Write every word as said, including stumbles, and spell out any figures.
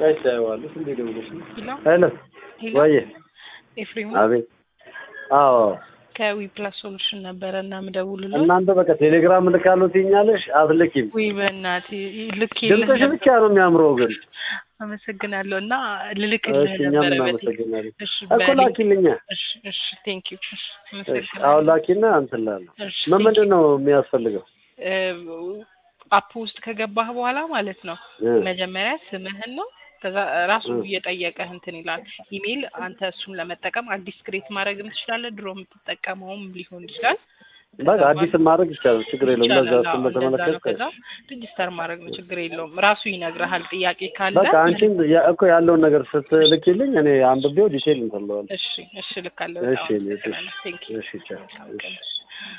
አይታየዋለሁ እንዴ ደውለሽ ሄሎ ሄሎ ወይ ኤፍሬም አቤት አዎ ከዊ ፕላስ ሶሉሽን ነበርና ምደውልልህ እናንተ በቃ ቴሌግራም ልካለው ትኛለሽ አትልኪም ወይ በእናቴ ልክ ድምፅሽ ብቻ ነው የሚያምረው ግን አመሰግናለሁ እና ልልክልህ ነበር በቴሌግራም እኮ ላኪልኛ እሺ እሺ ቴንክ ዩ እሺ አዎ ላኪና አንተላለሁ ምንድን ነው የሚያስፈልገው አፕ ውስጥ ከገባህ በኋላ ማለት ነው መጀመሪያ ስምህን ነው ከዛ ራሱ እየጠየቀህ እንትን ይላል ኢሜል አንተ እሱን ለመጠቀም አዲስ ክሬት ማድረግም ትችላለህ ድሮ የምትጠቀመውም ሊሆን ይችላል በቃ አዲስ ማድረግ ይችላል ችግር የለውም ለዛ እሱን በተመለከተ ከዛ ሬጂስተር ማድረግ ነው ችግር የለውም ራሱ ይነግርሃል ጥያቄ ካለ በቃ አንቺን እኮ ያለውን ነገር ስትልኪልኝ እኔ አንብቤው ዲቴል እንተለዋለሁ እሺ እሺ ልካለሁ እሺ እሺ እሺ